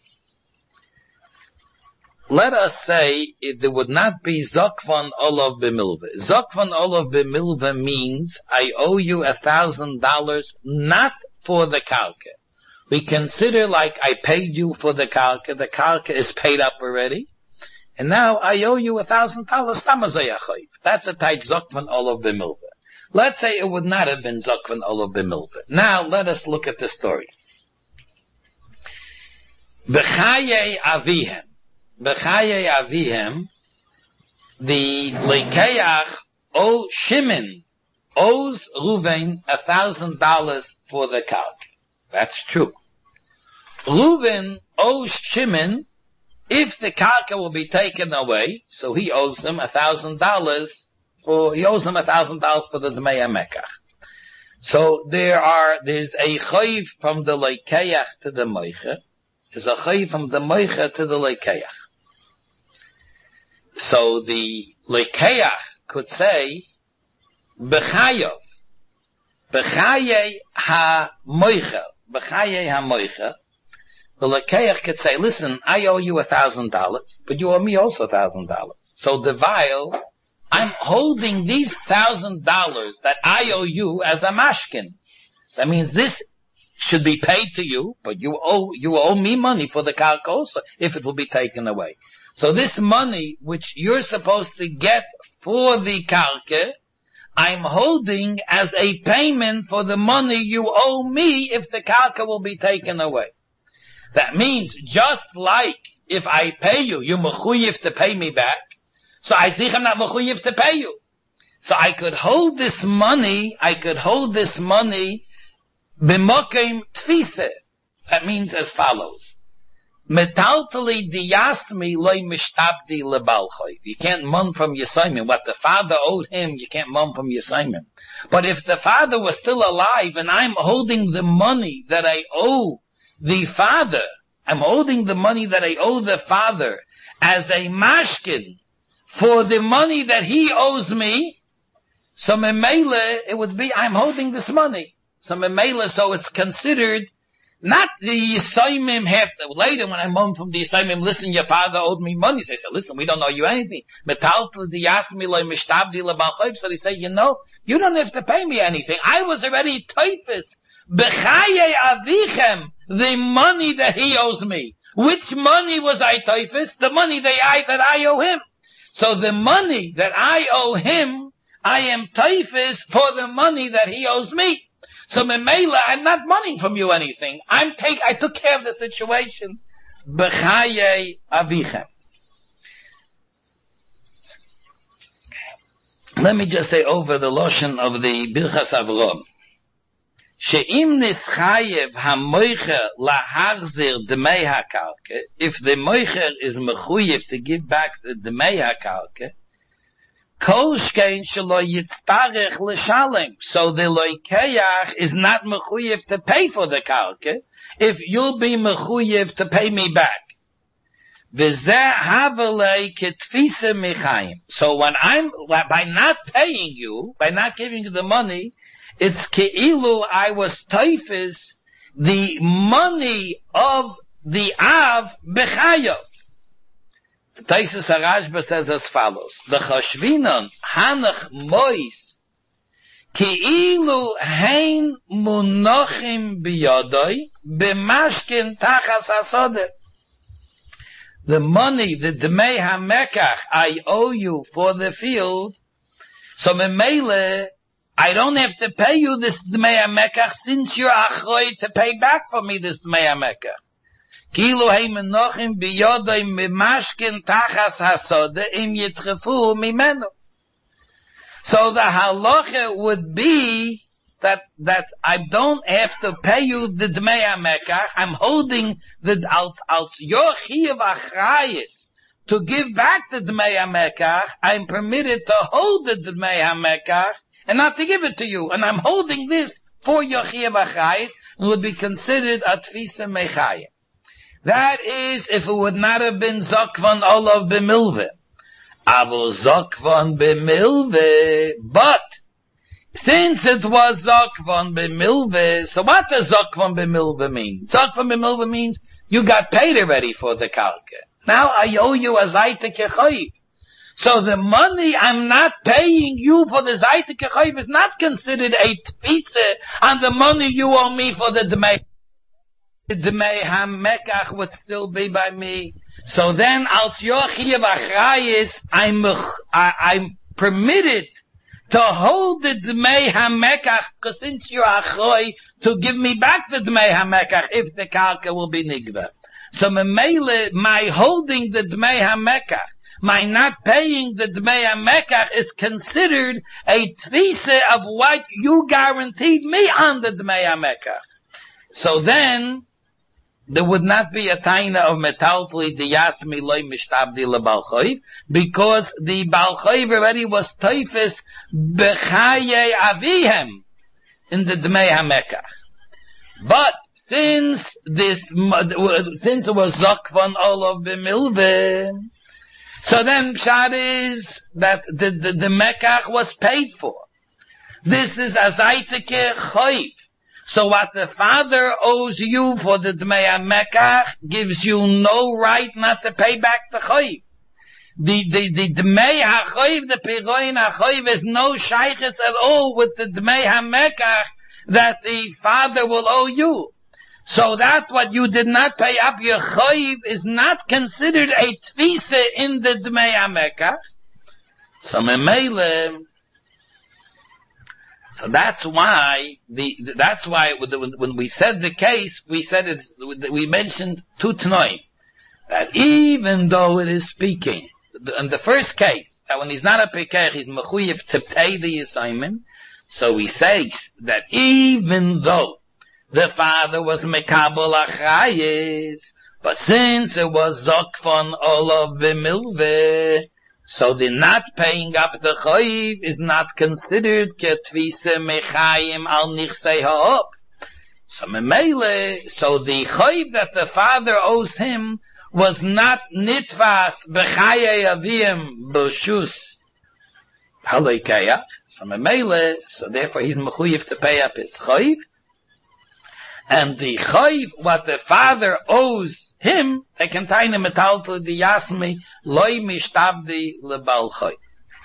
Let us say if there would not be Zokvan Olav B'milva. Zokvan Olav B'milva means I owe you $1,000 not for the karka. We consider like I paid you for the karka is paid up already, and now I owe you $1,000, tamazayachayv. That's a type Zokvan Olav B'milva. Let's say it would not have been Zokvan Olav B'milva. Now let us look at the story. B'chaye avihem, the lekeach Shimon owes Reuven $1,000 for the karka. That's true. Reuven owes Shimon, if the karka will be taken away, so he owes him $1,000 for the Dmei HaMekach. So there's a chayiv from the lekeach to the moicher. There's a chayiv from the moicher to the lekeach. So the lekeach could say, B'chaye ha-moicher, the lekeach could say, listen, I owe you $1,000, but you owe me also $1,000. So the vial, I'm holding these $1,000 that I owe you as a mashkin. That means this should be paid to you, but you owe me money for the karka also, if it will be taken away. So this money, which you're supposed to get for the karka, I'm holding as a payment for the money you owe me if the karka will be taken away. That means just like if I pay you, you're mechuyev to pay me back. So I think I'm not mechuyev to pay you. So I could hold this money b'mokem tfise. That means as follows. Metaltali diyasmi loy mishtabdi lebalchoy. You can't mum from Yisayimim. What the father owed him, you can't mum from Yisayimim. But if the father was still alive and I'm holding the money that I owe the father, I'm holding the money that I owe the father as a mashkin for the money that he owes me, so memele, it would be, I'm holding this money. So memele, so it's considered not the Yisayimim have to, later when I mum from the Yisayimim, listen, your father owed me money. So they say, listen, we don't owe you anything. So they say, you know, you don't have to pay me anything. I was already teifus. B'chaye avichem, the money that he owes me. Which money was I teifus? The money that I owe him. So the money that I owe him, I am teifus for the money that he owes me. So Memela, I'm not money from you anything. I took care of the situation. B'chaye avichem. Let me just say over the lotion of the Birchas Avrom. She'im nischayev ha-moicher lahachzir d'mei ha-karka, if the moicher is mechuyev to give back the d'mei ha-karka, kol shkein shelo yitztarech l'shalem. So the loikeach is not mechuyev to pay for the karka, if you'll be mechuyev to pay me back. So when by not paying you, by not giving you the money, it's keilu I was teifis the money of the Av Bechayov. The Taisus HaRashba says as follows: the Chashvinon Hanach Mois Keilu Hein Munochim Biyodoi B'mashkin Tachas HaSodeh. The money, the Dmei HaMekach I owe you for the field, so Memele, I don't have to pay you this Dmei HaMekach since you're achroi to pay back for me this Dmei HaMekach. Kilu Hein Munochim Biyodoi B'mashkin Tachas HaSodeh Im Yitchefu Mimenu. So the halacha would be that I don't have to pay you the Dmei HaMekach. I'm holding als your chiyuv achrayis to give back the Dmei HaMekach. I'm permitted to hold the Dmei HaMekach and not to give it to you. And I'm holding this for your chiyuv achrayis and would be considered a tfisa mechayim. That is if it would not have been Zokvan Olav B'milveh. Avo Zokvan B'milveh, but since it was Zokvan B'milveh, so what does Zokvan B'milveh mean? Zokvan B'milveh means you got paid already for the karka. Now I owe you a Zayte Kechoiv. So the money I'm not paying you for the Zayte Kechoiv is not considered a tfisa on the money you owe me for the Dmei. The Dmei HaMekach would still be by me. So then, als your chiyuv achrayis, I'm permitted to hold the Dmei HaMekach, because since you're achroi, to give me back the Dmei HaMekach if the karka will be nigva. So my holding the Dmei HaMekach, my not paying the Dmei HaMekach is considered a tfisa of what you guaranteed me on the Dmei HaMekach. So then, there would not be a taina of metalfli diyasmi loy mishtabdi lebal choiv, because the bal choiv already was teifis bechaye avihem in the Dmei HaMekach. But since it was Zokvan Olav B'milveh, so then pshat is that the Mekach was paid for. This is a zaytike choiv. So what the father owes you for the Dmei HaMekach gives you no right not to pay back the choiv. The Dmei HaChoiv, the Piroin HaChoiv is no shaykhis at all with the Dmei HaMekach that the father will owe you. So that what you did not pay up your choiv is not considered a tfisa in the Dmei HaMekach. So memele, so that's why when we said the case, we mentioned two tnoim. That even though it is speaking, in the first case, that when he's not a peker, he's mechuyev to pay the assignment. So we say that even though the father was mekabel achrayis, but since it was zokfon olav b'milveh, so the not paying up the choiv is not considered ketvise mechayim al nichsei ha'op. So memele, so the choiv that the father owes him was not nitvas b'chaye avim b'shus haloikaya. So memele, so therefore he's mechuyev to pay up his choiv. And the choiv, what the father owes him, they contain a metal to the yasmi, loy mishtabdi lebal choiv.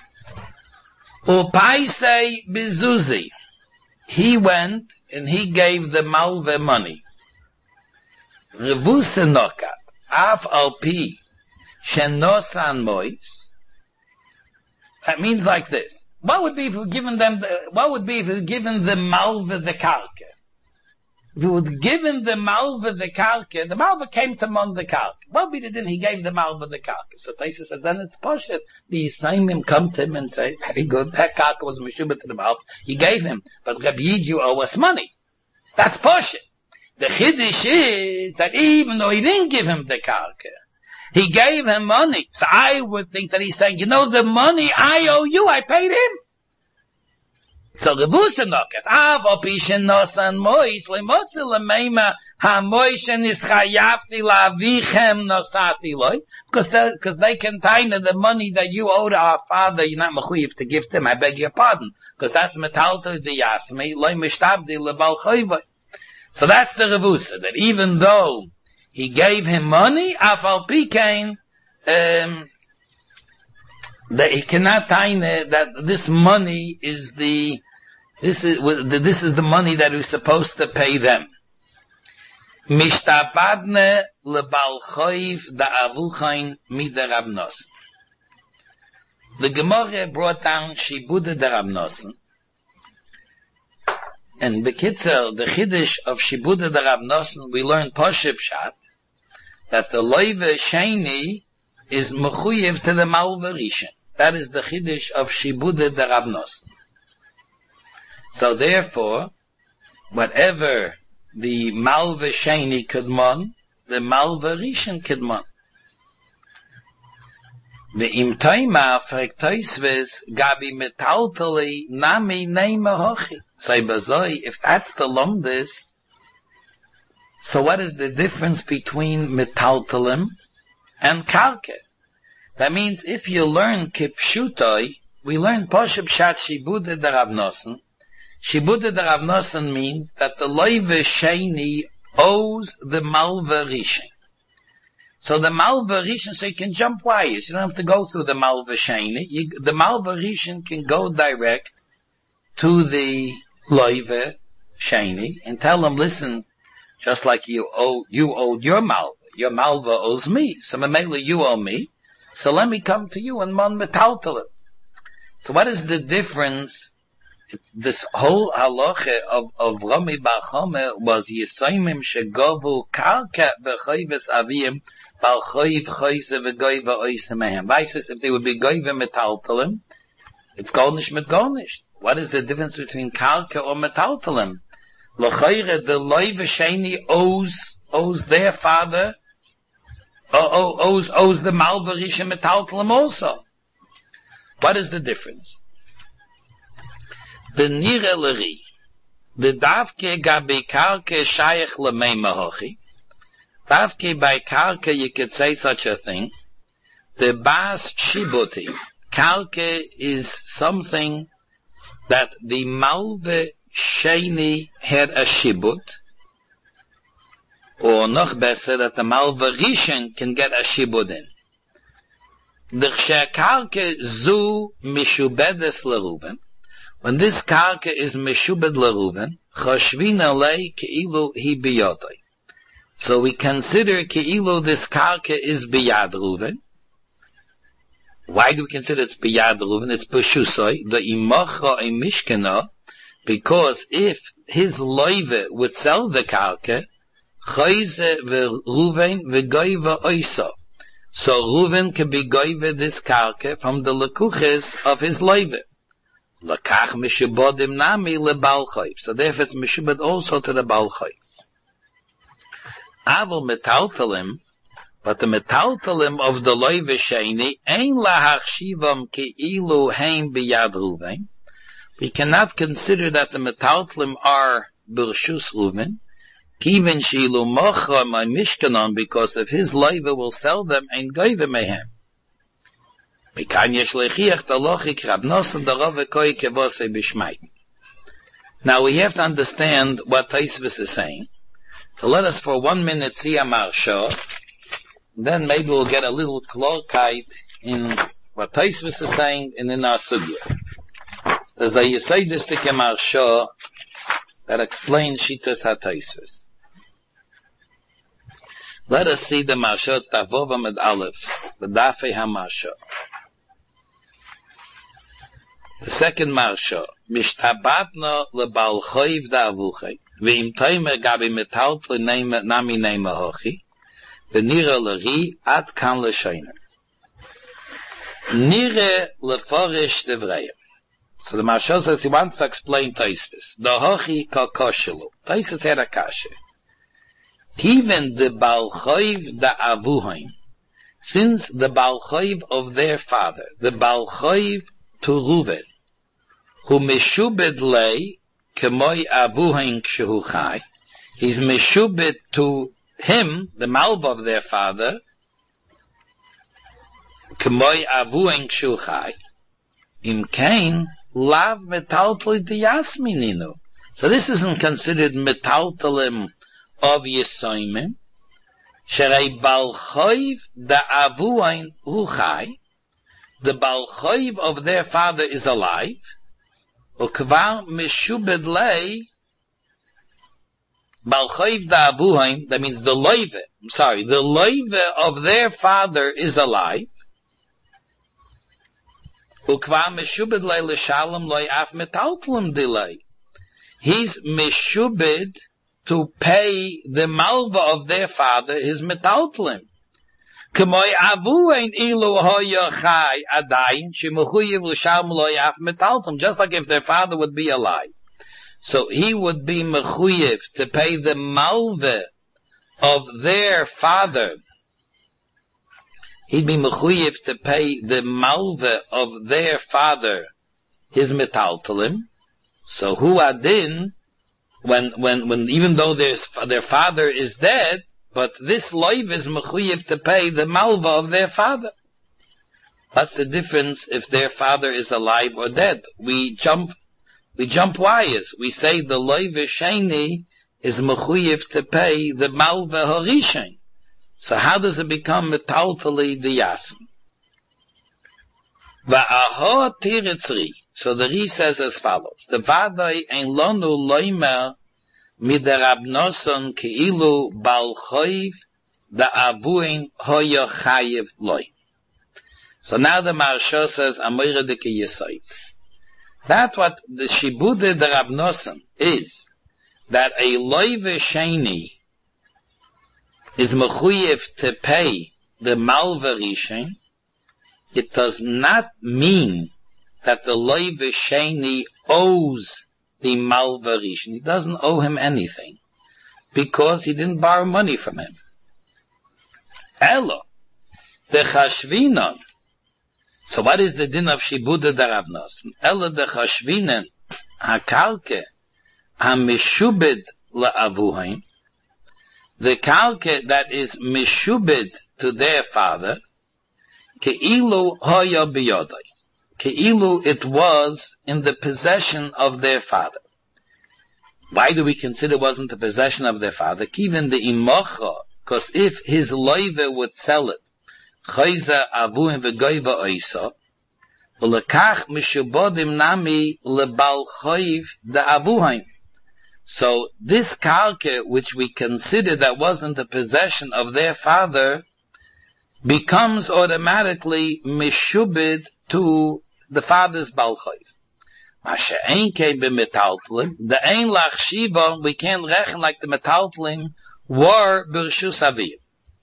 Upaisei bizuzi. He went and he gave the malve money. Revuse nokat, af alpi, shenosan mois. That means like this. What would be if we given them the malve the karka? If we would given the malva the karka, the malva came to mon the karka. What we did, he gave the malva the karka. So Taisa said, then it's poshet. The Yisraelim come to him and say, very good, that karka was meshubah to the malva. He gave him, but Rabbi Yidyu owe us money. That's poshet. The chiddush is that even though he didn't give him the karka, he gave him money. So I would think that he's saying, the money I owe you, I paid him. So Revusa noket, av opishen nosan mois, lemotze lemeima, ha moishen is chayavti la vichem nosati loy, because they contain the money that you owe to our father, you're not mechuyev to give to him, I beg your pardon, because that's metalto di yasmi, loy mishtabdi lebal choyvay. So that's the Revusa, that even though he gave him money, afal pikein, that he cannot time that this money is this is the money that we're supposed to pay them. Mishtabadne lebal choiv da avuchain mida Rab Nosson. The Gemara brought down Shibuda da Rab Nosson. And Bekitzel, the Chiddush of Shibuda da Rab Nosson, we learned Poshib Shat, that the Loive Sheni is mechuyev to the Malva Rishon. That is the Chiddush of Shibuda da Rab Nosson. So therefore, whatever the Malva Sheni Kedmon, the Malva Rishon Kedmon. The Imtoima Frektoisves Gabi Metaltali Nami Neima Hochi. So if that's the Lomdis, so what is the difference between Metaltalim and Kalke? That means if you learn Kipshutoi, we learn Posheb Shat Shibuda da Rab Nosson. Shibuda da Rab Nosson means that the Loive Sheni owes the Malva Rishon. So the Malva Rishon, so you can jump wires. You don't have to go through the Malva Sheni. The Malva Rishon can go direct to the Loive Sheni and tell them, listen, just like you owed your Malva owes me. So Mamela, you owe me. So let me come to you and mon metaltalim. So what is the difference? This whole halacha of Rami Bar Choma was Yisoimim shegovu karka b'choyves avim bal choyv choyze v'goyva oisemehem. Weiss, if they would be goyva metaltalim, it's golnish mit golnish. What is the difference between karka or metaltalim? L'choyre, the loiv sheni owes their father, owes the Malva Rishon metaltalim also. What is the difference? The nire leri, the davke gabi karke shayach lemeima hochi. Davke by karke, you could say such a thing. The bas shibuti. Karke is something that the Malva Sheni had a shibut, or noch better, that the Malva Rishon can get a shibut in. The karke zu mishubedes leruven. When this karka is meshubed leruven, choshvin alei keilu hi biyotoi. So we consider keilu this karka is biyad Ruven. Why do we consider it's biyad Ruven? It's b'shusoi, the imocha a mishkana, because if his loive would sell the karka, choyze v'Ruven v'goiva oiso. So Ruven can be goive this karka from the lekuches of his loive. Lakach mishubodim nami lebal chayv. So therefore it's mishubod also to the bal chayv. Avol metaltalim, but the metaltalim of the loive sheni ein lahachshivam keilu hein biyad Ruven. We cannot consider that the metaltalim are b'rshus Ruven. Kivin shilu mocha my mishkanon, because if his loive will sell them, ein goyve mehem. Now we have to understand what Tosfos is saying. So let us for 1 minute see a marsha. Then maybe we'll get a little klarkeit in what Tosfos is saying and in our sugya. There's a Yesodistic marsha that explains Shitas HaTosfos. Let us see the marsha. It's Tavova Med Aleph, the Dafei HaMarsha. The second marsha, mishtabatna lebal choiv da avuchay, ve'im toimer gabi metalt nami neima hochi, ve'nira leri ad kan l'shoiner. Nire leforish devreya. So the marsha says he wants to explain Tosfos. The hochi kakoshilu. Tosfos had a kasha. Even the bal choiv da avuhaim, since the bal choiv of their father, the bal choiv to Ruven, Hu meshubed lei kemoi avuhen kshehu chai. He's meshubed to him, the malva of their father, kemoi avuhen kshehu chai. Im kain lav metaltli diyasmininu. So this isn't considered metaltalim of Yesoimim. Sherei bal choiv da avuain hu chai. The bal choiv of their father is alive. Ukvar meshubed lei bal choiv da avuain. That means the loive. The loive of their father is alive. Ukvar meshubed lei l'shalom loi af metaltalim dilei. He's meshubed to pay the malva of their father, his metaltlim. K'moi avuin ilu hoya chai adayin shemechuyev l'shalom lo yaf metaltlim. Just like if their father would be alive, so he would be mechuyev to pay the malva of their father. He'd be mechuyev to pay the malva of their father, his metaltlim. So who adin, when even though their father is dead, but this loiv is mechuyev to pay the malva of their father. What's the difference if their father is alive or dead? We jump wires. We say the loiv sheni is mechuyev to pay the malva horishain. So how does it become metaltali diyasm? Va'aho tiritzri. So the Ri says as follows: the vadai ein lonu loimer miderabnoson keilu bal choiv da avuin hoya chayev loy. So now the Maharsha says amoyre de ke yesoy. That's what the shibude derabnoson is, that a loive sheni is mechuyev to pay the malva rishin. It does not mean that the loiv sheni owes the malva rishin. He doesn't owe him anything, because he didn't borrow money from him. Elo, the chashvinon. So what is the din of shibuda daravnos? Elo the chashvinon hakalke hamishubed la'avuhaim. The kalke that is mishubed to their father, keilu hoya biyodai. Keilu it was in the possession of their father. Why do we consider it wasn't the possession of their father? Even the imocha, because if his loive would sell it, chayza avuhim v'goyva oisa, v'lekach mishubodim nami lebal choiv da avuhim. So this kalke, which we consider that wasn't the possession of their father, becomes automatically mishubid to the father's bal choiv. Masha ein kein b'metaltlim, the ein lach shiva, we can't reckon like the metaltlim were b'rshus aviyim.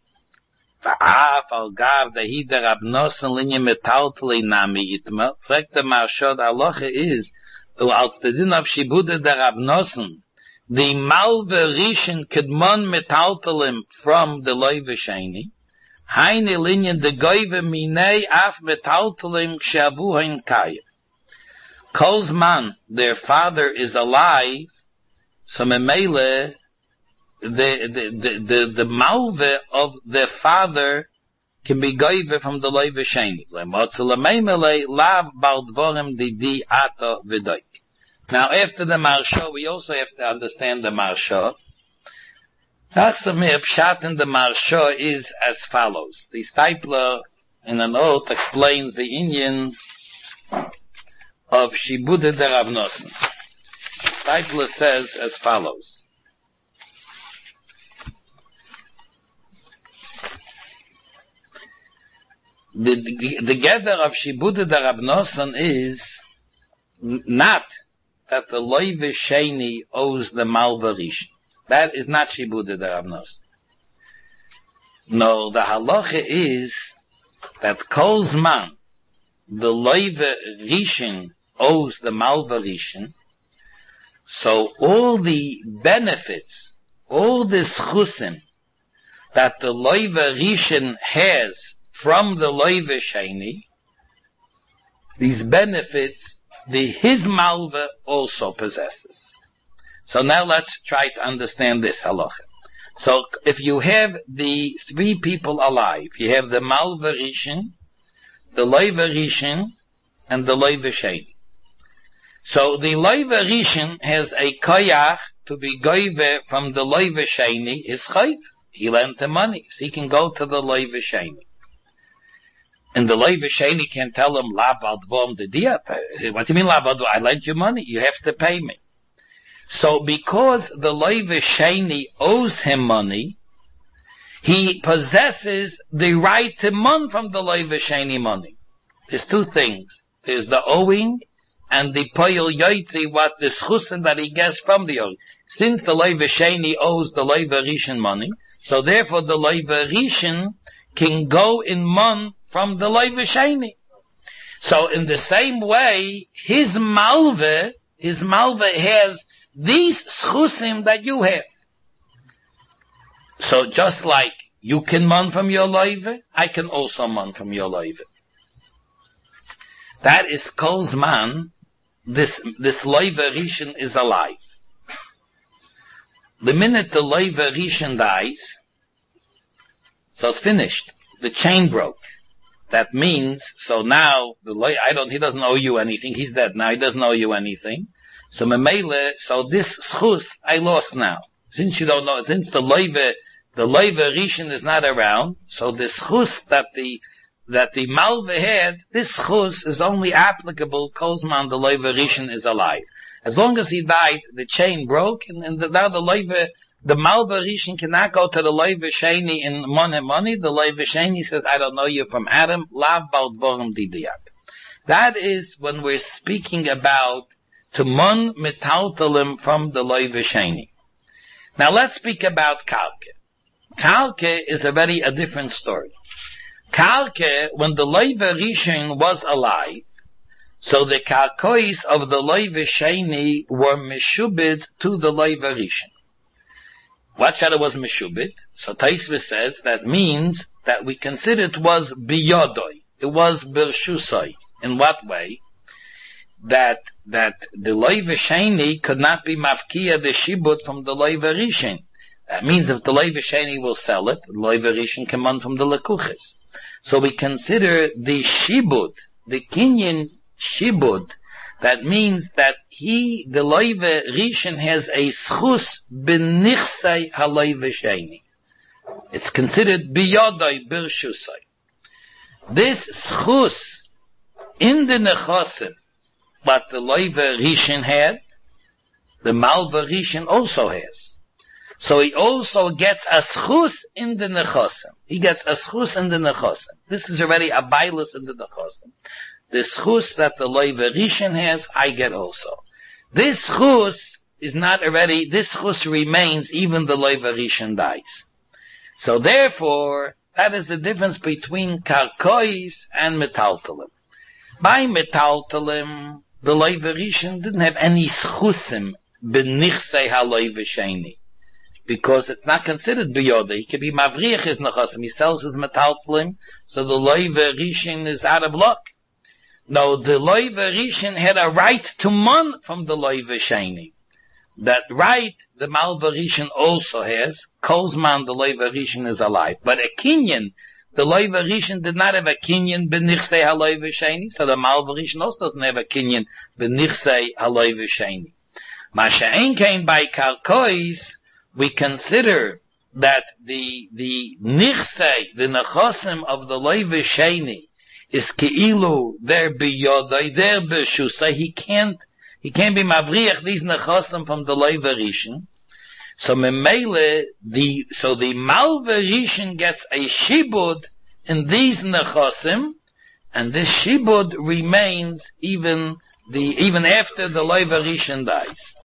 Va'af al gav dahi derabnosen linye metaltli nami yitma. Fragt the Maharsha, the halacha is, als the din of shibuda derabnosen, the malve rishin kedmon metaltlim from the loive sheni, Heine linien de goyve minei af metaltlim kshavuhin kayim. Kol's man, their father is alive, so memele, the malve of their father can be goyve from the loive sheni. Lemotzelememele lav baldvorim di ato v'doik. Now after the Maharsha, we also have to understand the Maharsha. That's the pshat in the Maharsha is as follows. The Stipler in an oath explains the inyan of Shibuda Deravnosen. Stipler says as follows. The gather of Shibuda Deravnosen is not that the loive sheni owes the malva rishin. That is not shibuda deravnos. No, the halacha is that kol's man, the loive rishin owes the malva rishin. So all the benefits, all the schusim that the loive rishin has from the loive sheni, these benefits his malva also possesses. So now let's try to understand this halacha. So if you have the three people alive, you have the malva rishon, the leiva rishon, and the leiva sheni. So the leiva rishon has a koyach to be goyve from the leiva sheni is chayv. He lent the money, so he can go to the leiva sheni. And the leiva sheni can tell him, la baldvom de dia. What do you mean la baldvom? I lent you money, you have to pay me. So because the leiva sheni owes him money, he possesses the right to mon from the leiva sheni money. There's two things. There's the owing and the poyel yoitzi, what the schusen that he gets from the owing. Since the leiva sheni owes the leiva rishon money, so therefore the leiva rishon can go in mon from the leiva sheni. So in the same way, his malva has these schusim that you have. So just like you can mon from your leiva, I can also mon from your leiva. That is Kol's man. This leiva rishon is alive. The minute the leiva rishon dies, so it's finished. The chain broke. That means, so now he doesn't owe you anything. He's dead now. He doesn't owe you anything. So memele, so this schus I lost now. Since you don't know, since the leiva rishon is not around, so the schus that the malva had, this schus is only applicable kolzman the leiva rishon is alive. As long as he died, the chain broke, and now the malva rishon cannot go to the leiva sheni in money. The leiva sheni says, I don't know you from Adam, lav baldvorim didiyat. That is when we're speaking about to mon metaltalim from the leiva sheni. Now let's speak about Kalke. Kalke is already a different story. Kalke, when the leiva rishon was alive, so the kalkois of the leiva sheni were meshubid to the leiva rishon. What shadow was meshubid? So Taisva says that means that we consider it was biyodoi. It was birshusoi. In what way? That the leiva sheni could not be mafkia the shibud from the leiva rishon. That means if the leiva sheni will sell it, the leiva rishon can run from the lekuches. So we consider the shibud, the kinyan shibud. That means that the leiva rishon has a schus benichsei haleiva sheni. It's considered biyodai birshusai. This schus in the nechosim, what the leiva rishon had, the malva rishon also has. So he also gets a schus in the nechosim. He gets a schus in the nechosim. This is already a bailus in the nechosim. The schus that the leiva rishon has, I get also. This schus is not already, this schus remains even the leiva rishon dies. So therefore, that is the difference between karkois and metaltalim. By metaltalim, the leiva rishon didn't have any schusim benichsei haleiva sheni. Because it's not considered biyoda. He can be mavriach his nechosim. He sells his metaltalim, so the leiva rishon is out of luck. No, the leiva rishon had a right to mon from the leiva sheni. That right, the malva rishon also has. Kolzman, the leiva rishon is alive. But a kinyan, the leiva rishon did not have a kinyan benichsei haleiva sheni, so the malva rishon also doesn't have a kinyan benichsei haleiva sheni. Masha'en came by kalkois, we consider that the nichsei, the nechosim of the leiva sheni, is keilu there biyodai, there b'shusai. He can't be mavriach these nechosim from the leiva rishon. So memele, so the malva rishon gets a shibud in these nechosim, and this shibud remains even after the leiva rishon dies.